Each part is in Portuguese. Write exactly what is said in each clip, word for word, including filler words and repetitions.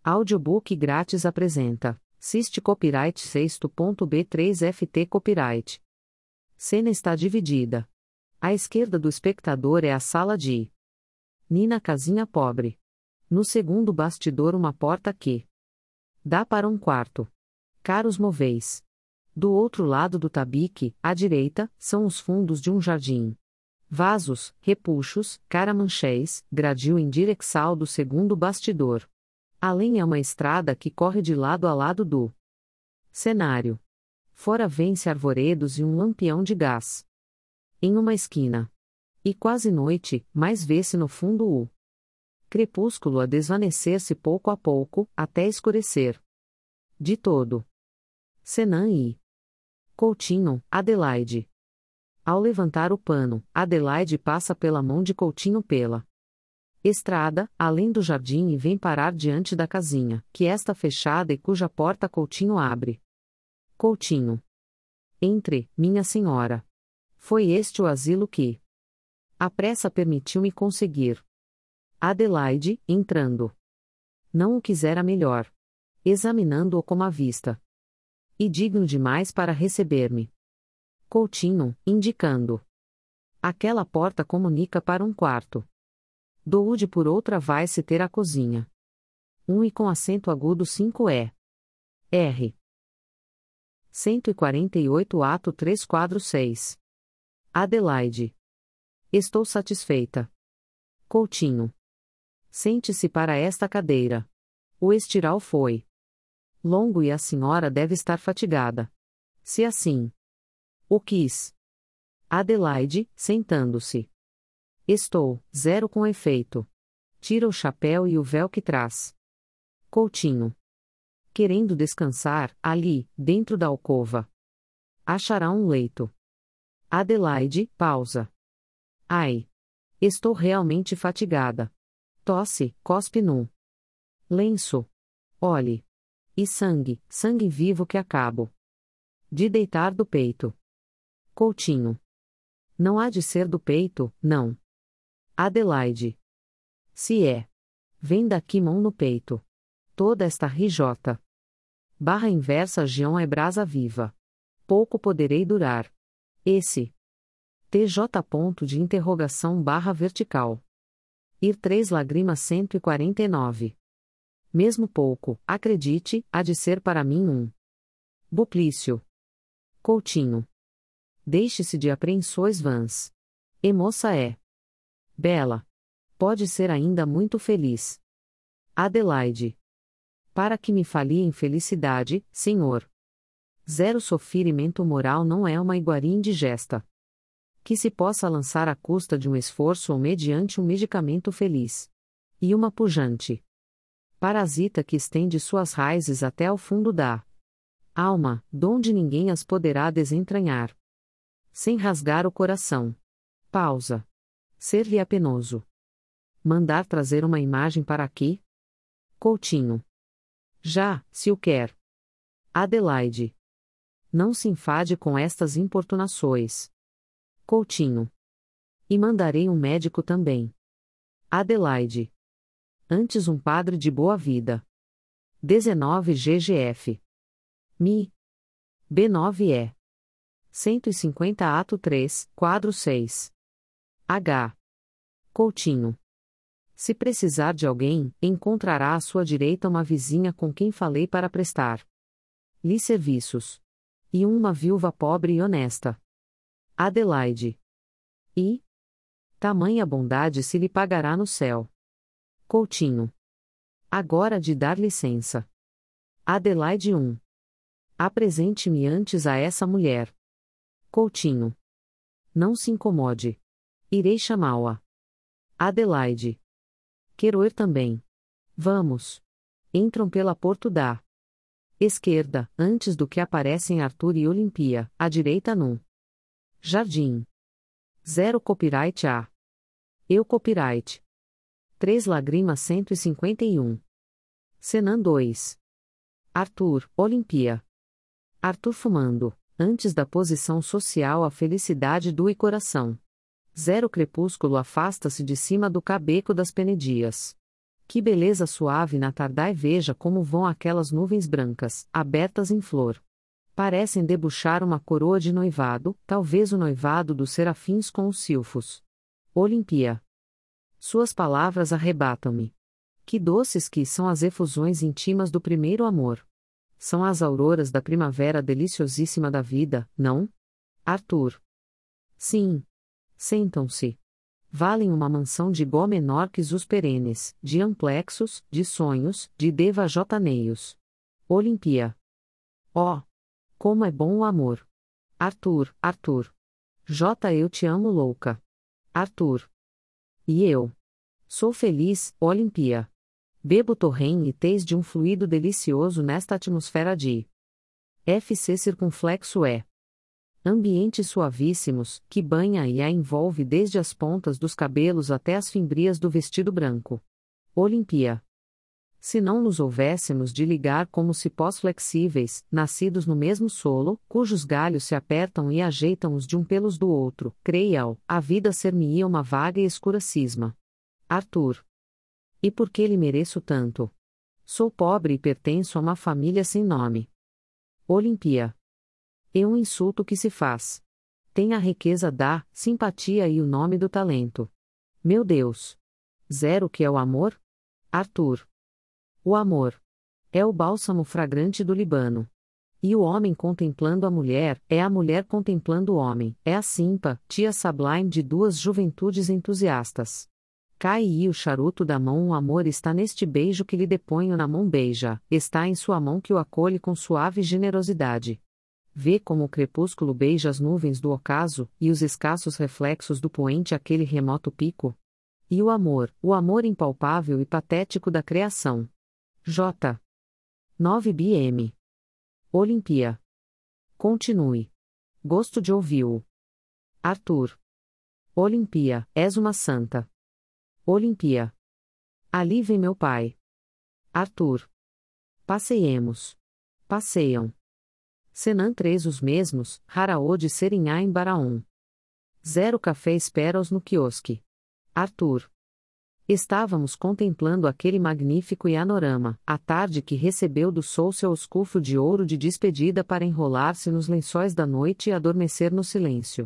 Audiobook grátis apresenta Siste Copyright seis ponto b três F T Copyright. Cena está dividida. À esquerda do espectador é a sala de Nina Casinha Pobre. No segundo bastidor uma porta que dá para um quarto. Caros móveis. Do outro lado do tabique, à direita, são os fundos de um jardim. Vasos, repuxos, caramanchés, gradil indirexal do segundo bastidor. Além é uma estrada que corre de lado a lado do cenário. Fora vê-se arvoredos e um lampião de gás. Em uma esquina. E quase noite, mas vê-se no fundo o crepúsculo a desvanecer-se pouco a pouco, até escurecer. De todo. Senan e Coutinho, Adelaide. Ao levantar o pano, Adelaide passa pela mão de Coutinho pela estrada, além do jardim e vem parar diante da casinha, que está fechada e cuja porta Coutinho abre. Coutinho. Entre, minha senhora. Foi este o asilo que a pressa permitiu-me conseguir. Adelaide, entrando. Não o quisera melhor. Examinando-o com a vista. E digno demais para receber-me. Coutinho, indicando. Aquela porta comunica para um quarto. Doude por outra vai-se ter a cozinha. Um e com acento agudo cinco é. R. cento e quarenta e oito ato três quadro seis. Adelaide. Estou satisfeita. Coutinho. Sente-se para esta cadeira. O estiral foi longo e a senhora deve estar fatigada. Se assim o quis. Adelaide, sentando-se. Estou, zero com efeito. Tira o chapéu e o véu que traz. Coutinho. Querendo descansar, ali, dentro da alcova. Achará um leito. Adelaide, pausa. Ai. Estou realmente fatigada. Tosse, cospe nu. Lenço. Olhe. E sangue, sangue vivo que acabo de deitar do peito. Coutinho. Não há de ser do peito, não. Adelaide. Se é. Vem daqui mão no peito. Toda esta rijota. Barra inversa Gion é brasa viva. Pouco poderei durar. Esse. T J ponto de interrogação barra vertical. Ir três lágrimas cento e quarenta e nove. Mesmo pouco, acredite, há de ser para mim um. Buplício. Coutinho. Deixe-se de apreensões vãs. E moça é bela. Pode ser ainda muito feliz. Adelaide. Para que me falie em felicidade, senhor. Zero sofrimento moral não é uma iguaria indigesta que se possa lançar à custa de um esforço ou mediante um medicamento feliz. E uma pujante parasita que estende suas raízes até ao fundo da alma, donde ninguém as poderá desentranhar. Sem rasgar o coração. Pausa. Ser-lhe penoso. Mandar trazer uma imagem para aqui? Coutinho. Já, se o quer. Adelaide. Não se enfade com estas importunações. Coutinho. E mandarei um médico também. Adelaide. Antes um padre de boa vida. dezenove G G F. Mi. B nove E. cento e cinquenta ato três, quadro seis. H. Coutinho. Se precisar de alguém, encontrará à sua direita uma vizinha com quem falei para prestar-lhe serviços. E uma viúva pobre e honesta. Adelaide. E tamanha bondade se lhe pagará no céu. Coutinho. Agora de dar licença. Adelaide um. Apresente-me antes a essa mulher. Coutinho. Não se incomode. Irei chamá-la. Adelaide. Quero ir também. Vamos. Entram pela porta da esquerda, antes do que aparecem Arthur e Olimpia, à direita num jardim. Zero copyright A. Eu copyright. três lágrimas cento e cinquenta e um. Senan dois. Arthur, Olimpia. Arthur fumando, antes da posição social a felicidade do e coração. Zero crepúsculo afasta-se de cima do cabeco das penedias. Que beleza suave na tardai, veja como vão aquelas nuvens brancas, abertas em flor. Parecem debuxar uma coroa de noivado, talvez o noivado dos serafins com os silfos. Olimpia. Suas palavras arrebatam-me. Que doces que são as efusões íntimas do primeiro amor. São as auroras da primavera deliciosíssima da vida, não? Arthur. Sim. Sentam-se. Valem uma mansão de Gó menor que os perenes, de amplexos, de sonhos, de devajotaneios. Olimpia. Oh! Como é bom o amor! Arthur, Arthur. J. Eu te amo louca. Arthur. E eu? Sou feliz, Olimpia. Bebo torrém e tez de um fluido delicioso nesta atmosfera de F C circunflexo E. Ambientes suavíssimos, que banha e a envolve desde as pontas dos cabelos até as fimbrias do vestido branco. Olimpia. Se não nos houvéssemos de ligar como cipós flexíveis, nascidos no mesmo solo, cujos galhos se apertam e ajeitam os de um pelos do outro, creia-o, a vida ser-me-ia uma vaga e escura cisma. Arthur. E por que lhe mereço tanto? Sou pobre e pertenço a uma família sem nome. Olimpia. E um insulto que se faz. Tem a riqueza da simpatia e o nome do talento. Meu Deus! Zero que é o amor? Arthur. O amor é o bálsamo fragrante do Líbano. E o homem contemplando a mulher, é a mulher contemplando o homem, é a simpatia sublime de duas juventudes entusiastas. Cai o charuto da mão, o amor está neste beijo que lhe deponho na mão, beija, está em sua mão que o acolhe com suave generosidade. Vê como o crepúsculo beija as nuvens do ocaso, e os escassos reflexos do poente aquele remoto pico. E o amor, o amor impalpável e patético da criação. J. nove B M. Olimpia. Continue. Gosto de ouvi-lo. Arthur. Olimpia, és uma santa. Olimpia. Ali vem meu pai. Arthur. Passeiemos. Passeiam. Senan três os mesmos, Haraô de Serinhá em Baraon. Zero café espera-os no quiosque. Arthur. Estávamos contemplando aquele magnífico ianorama, a tarde que recebeu do sol seu escufo de ouro de despedida para enrolar-se nos lençóis da noite e adormecer no silêncio.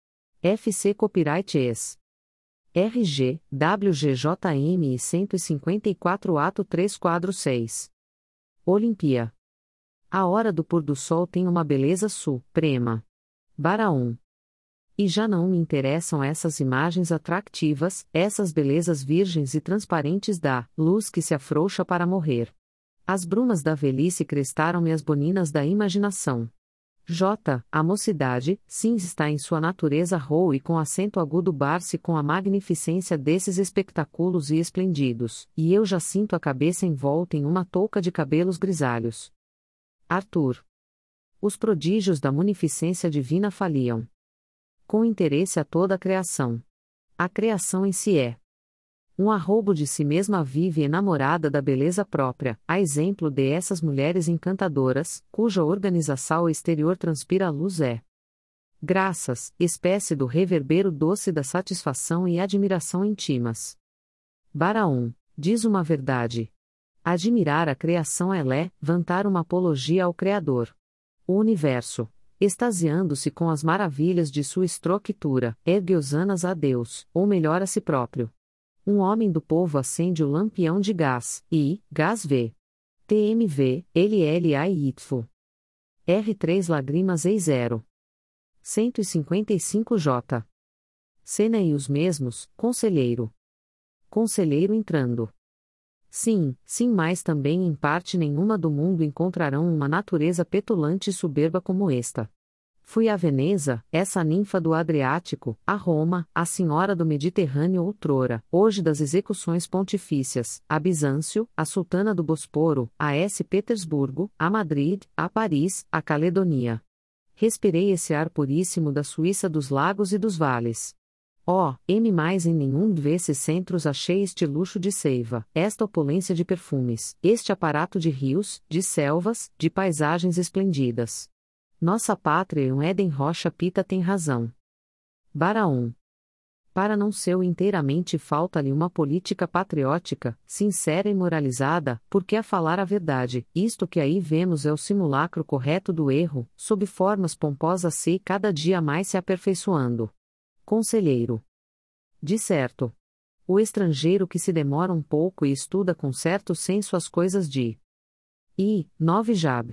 F C Copyright Ex. R G, W G J M e cento e cinquenta e quatro Ato três Quadro seis. Olimpia. A hora do pôr do sol tem uma beleza suprema. Baraon. E já não me interessam essas imagens atractivas, essas belezas virgens e transparentes da luz que se afrouxa para morrer. As brumas da velhice crestaram-me as boninas da imaginação. J. A mocidade, sim, está em sua natureza rou e com acento agudo bar-se com a magnificência desses espectáculos e esplendidos, e eu já sinto a cabeça envolta em uma touca de cabelos grisalhos. Arthur. Os prodígios da munificência divina faliam. Com interesse a toda a criação. A criação em si é um arroubo de si mesma vive enamorada da beleza própria, a exemplo de essas mulheres encantadoras, cuja organização exterior transpira a luz é. Graças, espécie do reverbero doce da satisfação e admiração íntimas. Baraon, diz uma verdade. Admirar a criação é levantar uma apologia ao Criador. O universo, extasiando-se com as maravilhas de sua estrutura, ergue hosanas a Deus, ou melhor a si próprio. Um homem do povo acende o lampião de gás, e, gás V. T M V, L L A I Y. R três Lágrimas E zero. cento e cinquenta e cinco J. Cena e os mesmos, conselheiro. Conselheiro entrando. Sim, sim, mas também em parte nenhuma do mundo encontrarão uma natureza petulante e soberba como esta. Fui a Veneza, essa ninfa do Adriático, a Roma, a senhora do Mediterrâneo outrora, hoje das execuções pontifícias, a Bizâncio, a sultana do Bosporo, a S. Petersburgo, a Madrid, a Paris, a Caledonia. Respirei esse ar puríssimo da Suíça dos lagos e dos vales. Oh, M mais em nenhum desses centros achei este luxo de seiva, esta opulência de perfumes, este aparato de rios, de selvas, de paisagens esplêndidas. Nossa pátria e um Éden Rocha Pita tem razão. Baraon. Para não ser inteiramente falta-lhe uma política patriótica, sincera e moralizada, porque a falar a verdade, isto que aí vemos é o simulacro correto do erro, sob formas pomposas se cada dia mais se aperfeiçoando. Conselheiro. De certo. O estrangeiro que se demora um pouco e estuda com certo senso as coisas de I. nove Jab.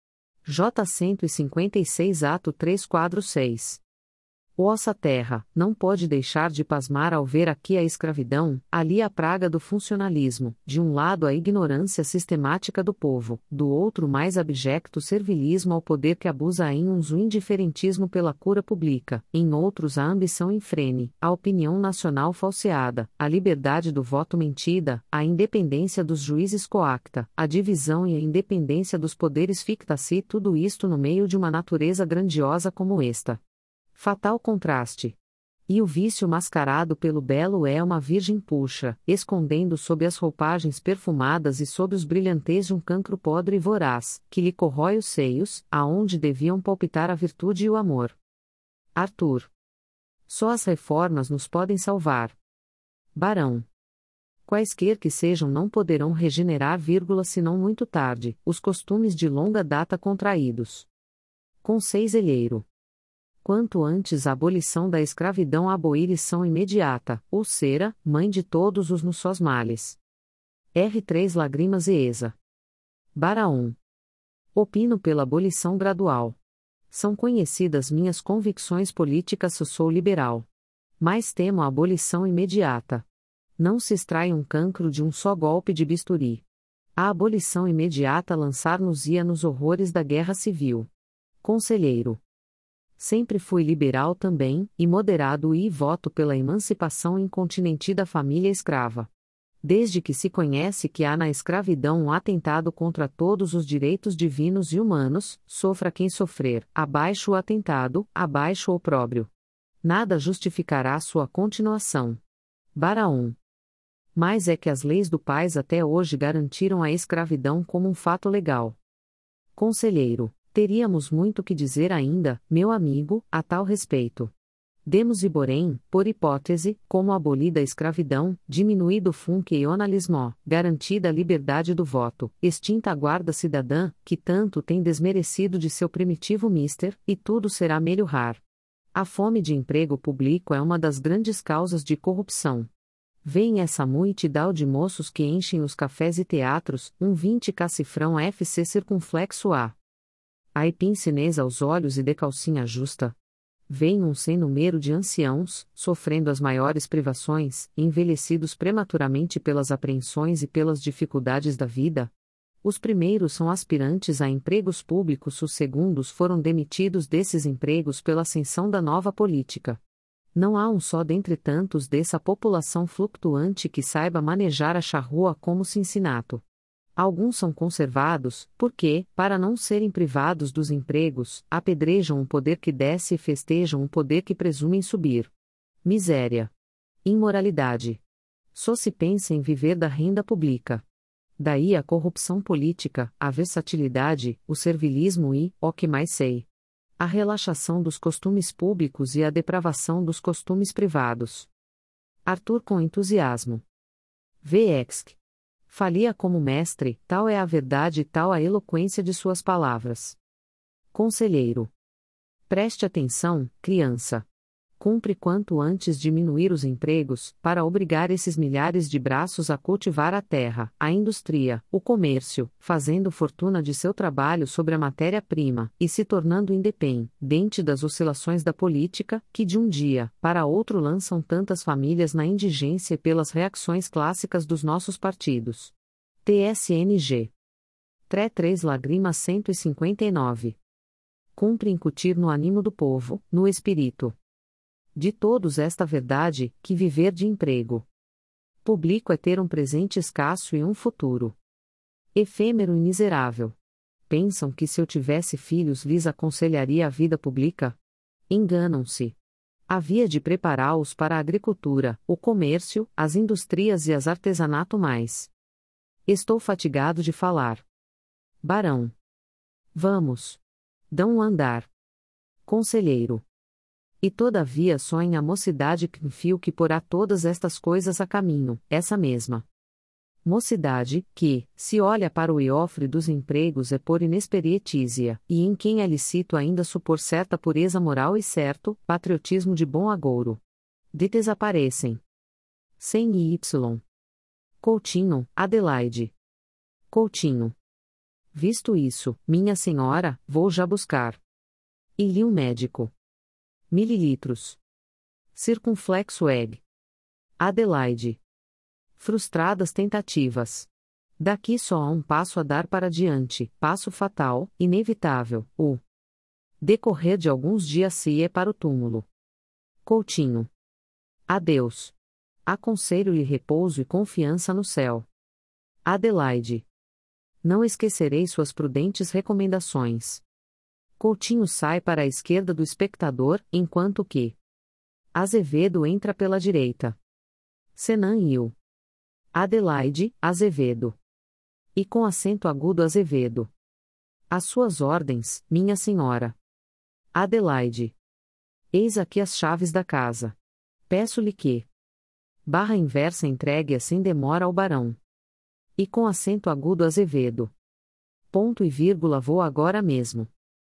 J cento e cinquenta e seis Ato três quadro seis. Ossa terra, não pode deixar de pasmar ao ver aqui a escravidão, ali a praga do funcionalismo, de um lado a ignorância sistemática do povo, do outro mais abjecto servilismo ao poder que abusa em uns o indiferentismo pela cura pública, em outros a ambição infrene, a opinião nacional falseada, a liberdade do voto mentida, a independência dos juízes coacta, a divisão e a independência dos poderes ficta-se tudo isto no meio de uma natureza grandiosa como esta. Fatal contraste. E o vício mascarado pelo belo é uma virgem puxa, escondendo sob as roupagens perfumadas e sob os brilhantes de um cancro podre e voraz, que lhe corrói os seios, aonde deviam palpitar a virtude e o amor. Arthur. Só as reformas nos podem salvar. Barão. Quaisquer que sejam não poderão regenerar, vírgula, senão muito tarde, os costumes de longa data contraídos. Conselheiro. Quanto antes a abolição da escravidão a abolição imediata, ou será, mãe de todos os nossos males. R três Lágrimas e Exa. Baraon. Opino pela abolição gradual. São conhecidas minhas convicções políticas, sou liberal. Mas temo a abolição imediata. Não se extrai um cancro de um só golpe de bisturi. A abolição imediata lançar-nos-ia nos horrores da guerra civil. Conselheiro. Sempre fui liberal também, e moderado e voto pela emancipação incontinenti da família escrava. Desde que se conhece que há na escravidão um atentado contra todos os direitos divinos e humanos, sofra quem sofrer, abaixo o atentado, abaixo o opróbrio. Nada justificará sua continuação. Baraon. Mas é que as leis do país até hoje garantiram a escravidão como um fato legal. Conselheiro. Teríamos muito que dizer ainda, meu amigo, a tal respeito. Demos-e, porém, por hipótese, como abolida a escravidão, diminuído o funcionalismo, garantida a liberdade do voto, extinta a guarda cidadã, que tanto tem desmerecido de seu primitivo mister, e tudo será melhorar. A fome de emprego público é uma das grandes causas de corrupção. Vem essa multidão de moços que enchem os cafés e teatros, um vinte cacifrão F C circunflexo A. A epincinês aos olhos e de calcinha justa. Vem um sem número de anciãos, sofrendo as maiores privações, envelhecidos prematuramente pelas apreensões e pelas dificuldades da vida. Os primeiros são aspirantes a empregos públicos, os segundos foram demitidos desses empregos pela ascensão da nova política. Não há um só dentre tantos dessa população flutuante que saiba manejar a charrua como Cincinato. Alguns são conservados, porque, para não serem privados dos empregos, apedrejam o poder que desce e festejam o poder que presumem subir. Miséria. Imoralidade. Só se pensa em viver da renda pública. Daí a corrupção política, a versatilidade, o servilismo e, ó que mais sei, a relaxação dos costumes públicos e a depravação dos costumes privados. Arthur com entusiasmo. Vexc. Falia como mestre, tal é a verdade e tal a eloquência de suas palavras. Conselheiro. Preste atenção, criança. Cumpre quanto antes diminuir os empregos, para obrigar esses milhares de braços a cultivar a terra, a indústria, o comércio, fazendo fortuna de seu trabalho sobre a matéria-prima, e se tornando independente das oscilações da política, que de um dia para outro lançam tantas famílias na indigência pelas reações clássicas dos nossos partidos. T S N G. T três Lágrimas cento e cinquenta e nove. Cumpre incutir no ânimo do povo, no espírito de todos esta verdade, que viver de emprego público é ter um presente escasso e um futuro efêmero e miserável. Pensam que se eu tivesse filhos lhes aconselharia a vida pública? Enganam-se. Havia de prepará-los para a agricultura, o comércio, as indústrias e as artesanato mais. Estou fatigado de falar. Barão. Vamos. Dão um andar. Conselheiro. E todavia só em a mocidade confio que porá todas estas coisas a caminho, essa mesma mocidade, que, se olha para o iofre dos empregos é por inexperietícia, e em quem é lícito ainda supor certa pureza moral e certo, patriotismo de bom agouro. De desaparecem. Sem Y. Coutinho, Adelaide. Coutinho. Visto isso, minha senhora, vou já buscar. E li um médico. Mililitros. Circunflexo egg. Adelaide. Frustradas tentativas. Daqui só há um passo a dar para diante, passo fatal, inevitável, o decorrer de alguns dias se é para o túmulo. Coutinho. Adeus. Aconselho-lhe repouso e confiança no céu. Adelaide. Não esquecerei suas prudentes recomendações. Coutinho sai para a esquerda do espectador, enquanto que Azevedo entra pela direita. Senan Hill. Adelaide, Azevedo. E com acento agudo Azevedo. Às suas ordens, minha senhora. Adelaide. Eis aqui as chaves da casa. Peço-lhe que barra inversa entregue sem demora ao barão. E com acento agudo Azevedo. Ponto e vírgula vou agora mesmo.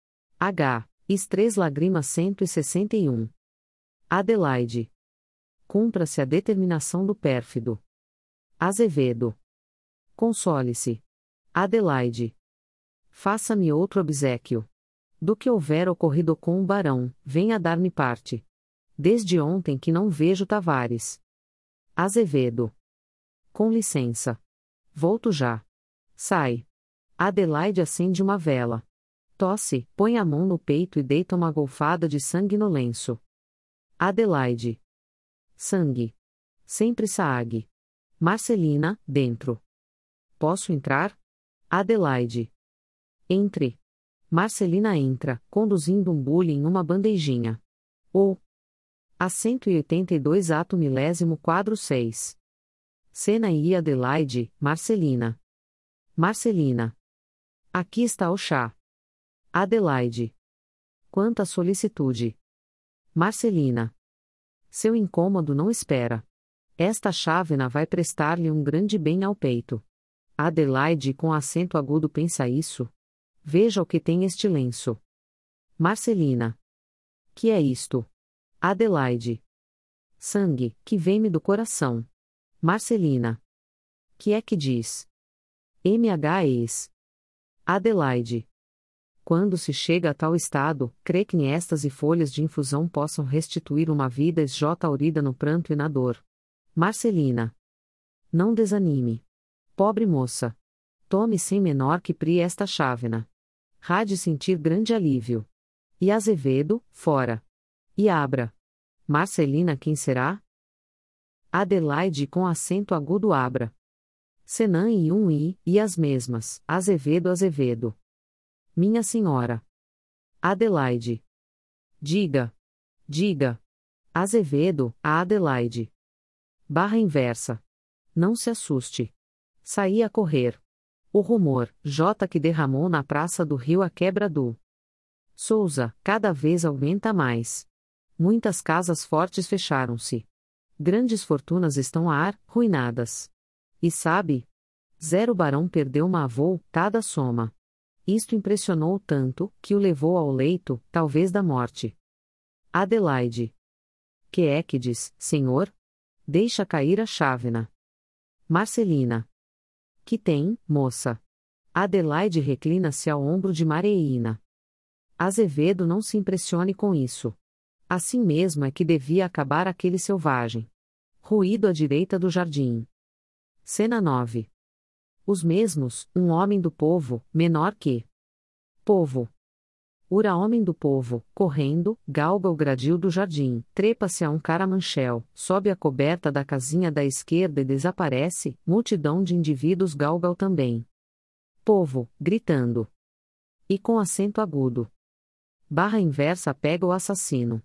H. Is três Lágrimas cento e sessenta e um. Adelaide. Cumpra-se a determinação do pérfido. Azevedo. Console-se. Adelaide. Faça-me outro obséquio. Do que houver ocorrido com o barão, venha dar-me parte. Desde ontem que não vejo Tavares. Azevedo. Com licença. Volto já. Sai. Adelaide acende uma vela. Tosse, põe a mão no peito e deita uma golfada de sangue no lenço. Adelaide. Sangue. Sempre Saag. Marcelina, dentro. Posso entrar? Adelaide. Entre. Marcelina entra, conduzindo um bule em uma bandejinha. O. A cento e oitenta e dois ato milésimo quadro seis. Cena e Adelaide, Marcelina. Marcelina. Aqui está o chá. Adelaide. Quanta solicitude. Marcelina. Seu incômodo não espera. Esta chávena vai prestar-lhe um grande bem ao peito. Adelaide com acento agudo pensa isso. Veja o que tem este lenço. Marcelina. Que é isto? Adelaide. Sangue, que vem-me do coração. Marcelina. Que é que diz? M H ex. Adelaide. Quando se chega a tal estado, crê que estas e folhas de infusão possam restituir uma vida esjaurida no pranto e na dor. Marcelina. Não desanime. Pobre moça. Tome sem menor que pri esta chávena. Há de sentir grande alívio. E Azevedo, fora. E abra. Marcelina quem será? Adelaide com acento agudo abra. Senan e um i, e as mesmas, Azevedo Azevedo. Minha senhora. Adelaide. Diga. Diga. Azevedo, a Adelaide. Barra inversa. Não se assuste. Saí a correr. O rumor, J que derramou na praça do rio a quebra do Souza, cada vez aumenta mais. Muitas casas fortes fecharam-se. Grandes fortunas estão a ar, ruinadas. E sabe? Zero Barão perdeu uma avultada soma. Isto impressionou tanto, que o levou ao leito, talvez da morte. Adelaide. Que é que diz, senhor? Deixa cair a chávena. Marcelina. Que tem, moça? Adelaide reclina-se ao ombro de Mareína. Azevedo não se impressione com isso. Assim mesmo é que devia acabar aquele selvagem. Ruído à direita do jardim. Cena nove. Os mesmos, um homem do povo, menor que povo. Ura homem do povo, correndo, galga o gradil do jardim, trepa-se a um caramanchel, sobe a coberta da casinha da esquerda e desaparece, multidão de indivíduos galga-o também. Povo, gritando. E com acento agudo. Barra inversa pega o assassino.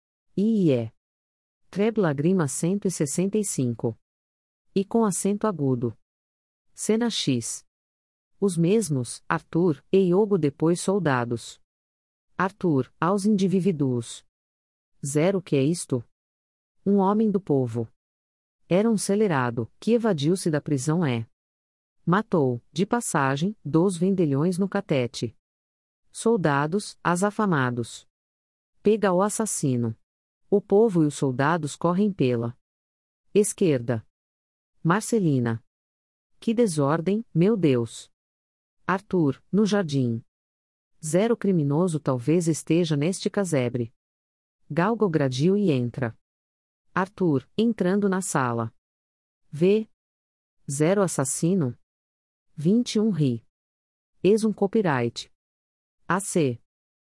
I é. Treb Lágrimas cento e sessenta e cinco. E com acento agudo. Cena X. Os mesmos, Arthur, e Iogo depois soldados. Arthur, aos indivíduos. Zero que é isto? Um homem do povo. Era um celerado, que evadiu-se da prisão é. Matou, de passagem, dois vendilhões no catete. Soldados, azafamados. Pega o assassino. O povo e os soldados correm pela esquerda. Marcelina. Que desordem, meu Deus. Arthur, no jardim. Zero criminoso talvez esteja neste casebre. Galga o gradil e entra. Arthur, entrando na sala. Vê. Zero assassino. vinte e um ri. Eis um copyright. A C.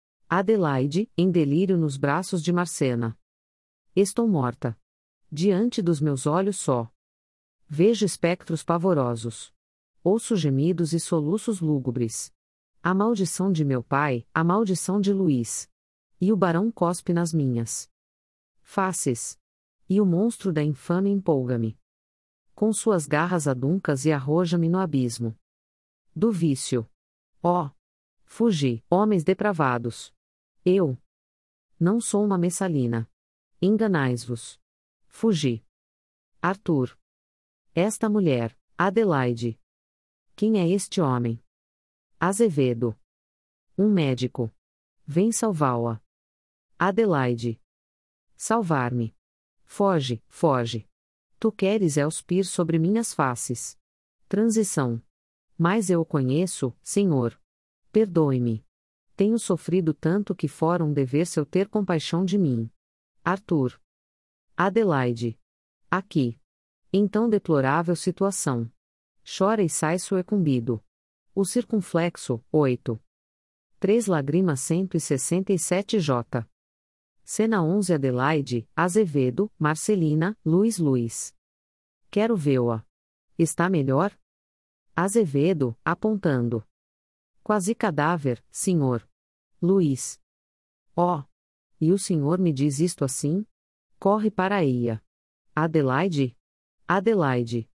Adelaide, em delírio nos braços de Marcena. Estou morta. Diante dos meus olhos só. Vejo espectros pavorosos. Ouço gemidos e soluços lúgubres. A maldição de meu pai, a maldição de Luís. E o barão cospe nas minhas faces. E o monstro da infame empolga-me com suas garras aduncas e arroja-me no abismo do vício. Ó! Oh, fugi, homens depravados. Eu não sou uma messalina. Enganais-vos. Fugi. Arthur. Esta mulher, Adelaide. Quem é este homem? Azevedo. Um médico. Vem salvá-la. Adelaide. Salvar-me. Foge, foge. Tu queres é cuspir sobre minhas faces. Transição. Mas eu o conheço, Senhor. Perdoe-me. Tenho sofrido tanto que fora um dever seu ter compaixão de mim. Arthur. Adelaide. Aqui. Então deplorável situação. Chora e sai suecumbido. O circunflexo, oito. Três lágrimas cento e sessenta e sete J. Cena onze Adelaide, Azevedo, Marcelina, Luiz Luiz. Quero vê-la. Está melhor? Azevedo, apontando. Quase cadáver, senhor. Luiz. Ó! Oh, e o senhor me diz isto assim? Corre para a eia. Adelaide? Adelaide.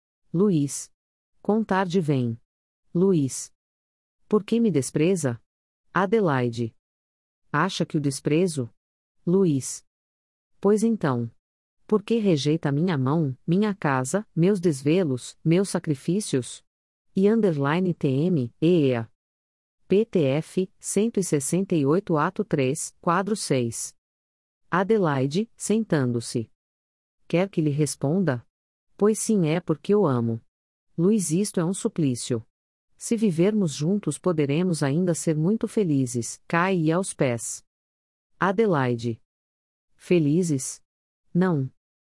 Luiz. Com tarde vem. Luiz. Por que me despreza? Adelaide. Acha que o desprezo? Luiz. Pois então. Por que rejeita minha mão, minha casa, meus desvelos, meus sacrifícios? E underline T M, E E A. P T F, cento e sessenta e oito ato três, quadro seis. Adelaide, sentando-se. Quer que lhe responda? Pois sim é porque eu amo. Luiz, isto é um suplício. Se vivermos juntos poderemos ainda ser muito felizes, cai aos pés. Adelaide. Felizes? Não.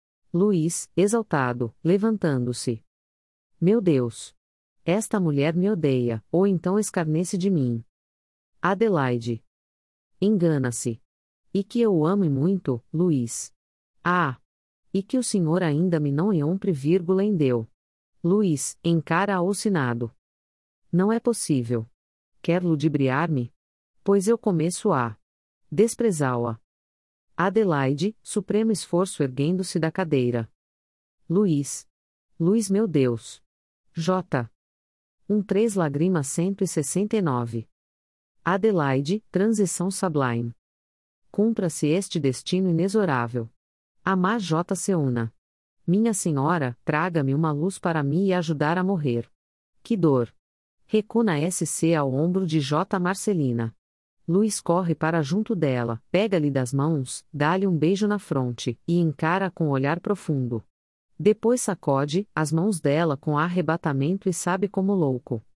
Luiz, exaltado, levantando-se. Meu Deus! Esta mulher me odeia, ou então escarnece de mim. Adelaide. Engana-se. E que eu o ame muito, Luiz. Ah! E que o senhor ainda me não eompre vírgula em deu. Luiz, encara alucinado. Não é possível. Quer ludibriar-me? Pois eu começo a desprezá-la. Adelaide, supremo esforço erguendo-se da cadeira. Luiz. Luiz, meu Deus. J. Um três lágrimas cento e sessenta e nove. Adelaide, transição sublime. Cumpra-se este destino inexorável. Amar J. Seuna. Minha senhora, traga-me uma luz para mim e ajudar a morrer. Que dor. Recuna S C ao ombro de J. Marcelina. Luiz corre para junto dela, pega-lhe das mãos, dá-lhe um beijo na fronte, e encara com olhar profundo. Depois sacode as mãos dela com arrebatamento e sabe como louco.